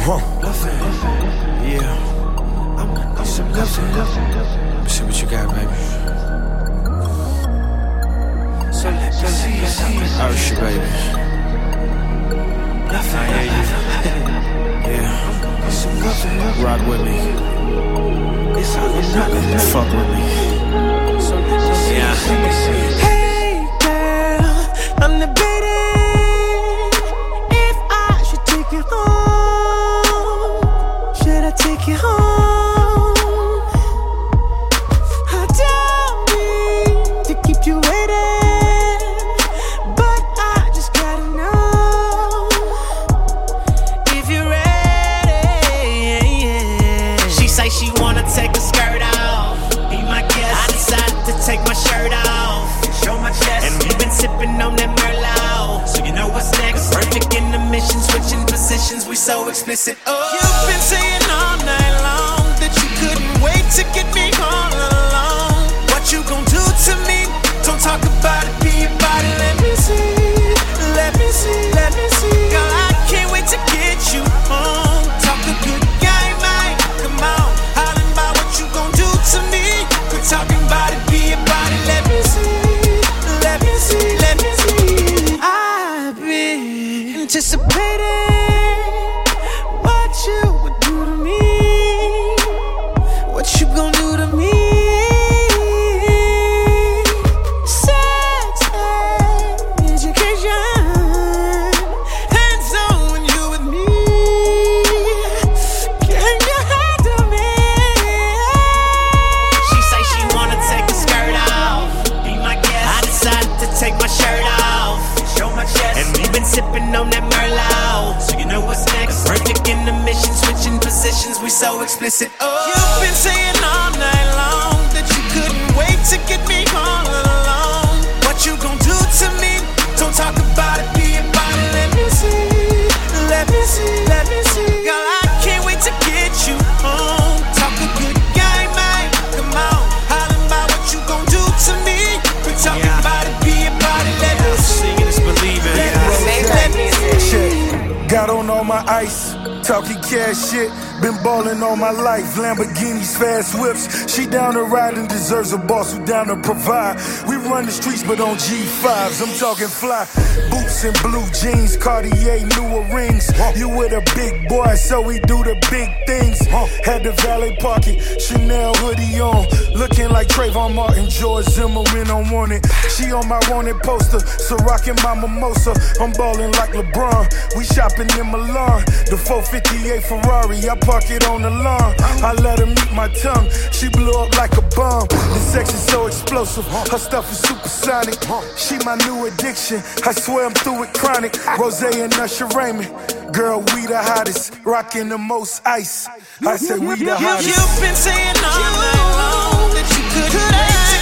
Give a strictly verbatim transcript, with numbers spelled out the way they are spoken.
Huh. Yeah. I'm gonna need some loving. Let me see what you got, baby. So let me see, see. Oh, shit, baby. I hear you. Yeah. Rock with me. Fuck with me. Yeah. Hey, girl, I'm debating if I should take you home. Should I take you home? I don't mean to keep you waiting, but I just gotta know if you're ready. She say she wanna take her skirt off. Be my guest. I decided to take my shirt off, show my chest, and we've been sipping on that Merlot. So you know what's next? Perfect in the mission, switching positions. We so explicit. Oh, you've been saying all night long that you couldn't wait to get me all alone. What you gon' do to me? Don't talk about it, be about it. Let me see, let me see, let me see. Girl, I can't wait to get you home. Talk a good game, man. Come on, hollering about what you gon' do to me. Quit talking about it, be about it. Let me see, let me see, let me see. I've been anticipating what you would do to me. What you gon' do to me? Sex and education, hands-on when you with me. Can you handle me? she say she wanna take her skirt off. Be my guest. I decided to take my shirt off, show my chest, and we've been sipping on that Merlot. So you know what's next? Perfect in the mission, switching positions. We so explicit. Oh, You've been saying all night long that you couldn't wait to get me all alone. What you gon' do to me? Don't talk about it, be about it. Let me see, let me see, let me see. Girl, I can't wait to get you home. Talk a good game, man. Come on, hollering about what you gon' do to me. Quit talking Yeah. about it, be about it. Let me see, Seeing is believing. let me see, let me see. Check. Got on all my ice, talking cash shit. Been ballin' all my life, Lamborghinis, fast whips. She down to ride and deserves a boss who down to provide. We run the streets, but on G fives. I'm talking fly, boots and blue jeans, Cartier newer rings. You with a big boy, so we do the big things. Had the valet pocket, Chanel hoodie on, looking like Trayvon Martin, George Zimmerman on wanted. She on my wanted poster, so rockin' my mimosa. I'm ballin' like LeBron. We shopping in Milan, the four fifty-eight Ferrari. I park it on the lawn. I let her meet my tongue. She blew up like a bomb. The sex is so explosive. Her stuff is supersonic. She my new addiction. I swear I'm through with chronic. Rose and Usher Raymond. Girl, we the hottest. Rocking the most ice. I say we the hottest. You've been saying all night long that you couldn't wait to